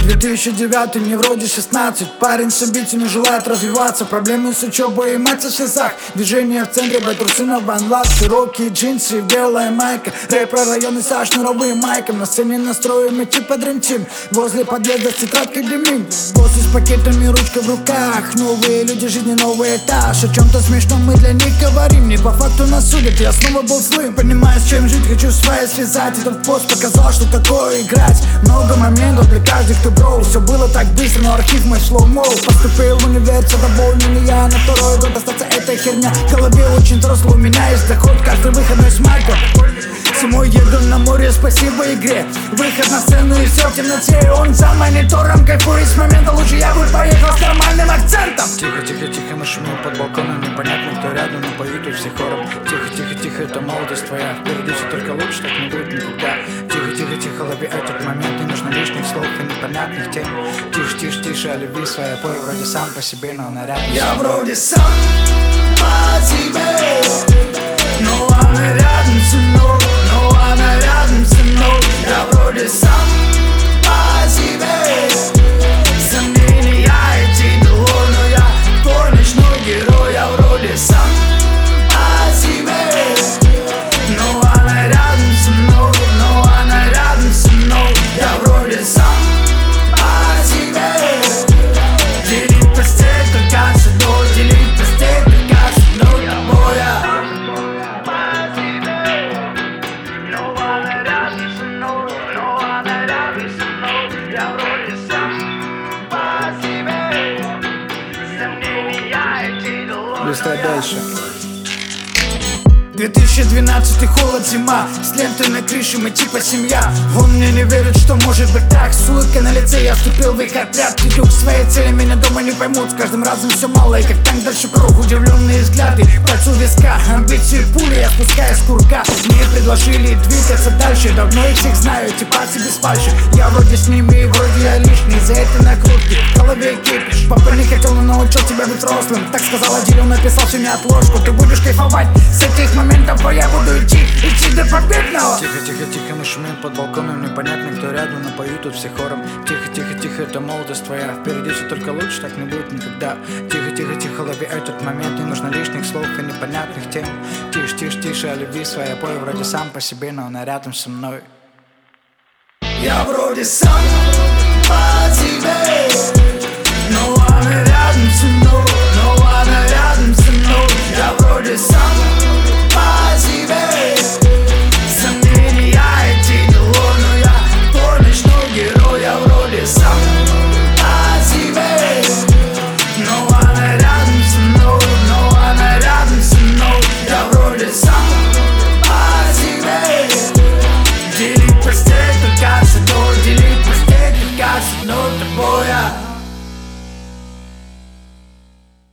2009, мне вроде 16. Парень с амбициями желает развиваться. Проблемы с учебой и мать в слезах. Движение в центре, трусы на ванлад. Широкие джинсы, белая майка. Рэп про районы со шнуровым майком. На сцене настроим и типа Dream Team. Возле подъезда с тетрадкой дымим. Боссы с пакетами, ручка в руках. Новые люди, жизни новый этаж. О чем-то смешном мы для них говорим. Не по факту нас судят, я снова был злым. Понимаю, с чем жить, хочу свои связать. Этот пост показал, что такое играть. Много моментов для каждых, кто броу. Все было так быстро, но архив мой слоу-моу. Поступил в универ, все довольны, я на второй год остаться эта херня. В голове очень взрослый, у меня есть доход. Каждый выходной с майком. Зимой еду на море, спасибо игре. Выход на сцену и все в темноте. Он за монитором, кайфует с момента. Лучше я бы поехал с нормальным акцентом. Тихо, тихо, тихо, мы шумим под балконом. Непонятно, кто рядом, но поют тут все хором. Тихо, тихо, тихо, это молодость твоя. Впереди все только лучше, так не будет никогда. Тихо, тихо, тихо, лови этот момент. Не нужно лишних слов и непонятных тем. Тише, тише, тише, о любви своей. Пой вроде сам по себе, но нарядный. Я вроде сам по себе, но она рядом со мной. Но она рядом со мной. Я вроде сам по себе. Сомнения идти долой, но я твой ночной герой. Я вроде сам по себе, но она рядом со мной. Но она рядом со мной. Я вроде сам по себе. Делить постель только с одной. Делить постель только с одной тобой. Я вроде сам по себе. Сомнения идти долой. Листай дальше. 2012 холод, зима. С лентой на крыше мы типа семья. Он мне не верит, что может быть так. С улыбкой на лице я вступил в их отряд. Иду к своей цели, меня дома не поймут. С каждым разом все мало, и как танк дальше круг. Удивленные взгляды, пальцу виска. Амбиции пули, я спускаю с курка. Мне предложили двигаться дальше. Давно их всех знаю, типасы без фальши. Я вроде с ними, и вроде я лишний. За этой накрутки в голове кипиш. Папа не хотел, но научил тебя быть взрослым. Так сказал один, он написал всю неотложку. Ты будешь кайфовать с этих моментов, а я буду идти до победного. Тихо, тихо, тихо, мы шумим под балконом. Непонятно, кто рядом, но поют тут все хором. Тихо, тихо, тихо, это молодость твоя. Впереди все только лучше, так не будет никогда. Тихо, тихо, тихо, лови этот момент. Не нужно лишних слов и непонятных тем. Тише, тише, тише, о любви своей. Пой вроде сам по себе, но она рядом со мной. Я вроде сам по себе, но она рядом со мной. Но она рядом со мной. Я вроде сам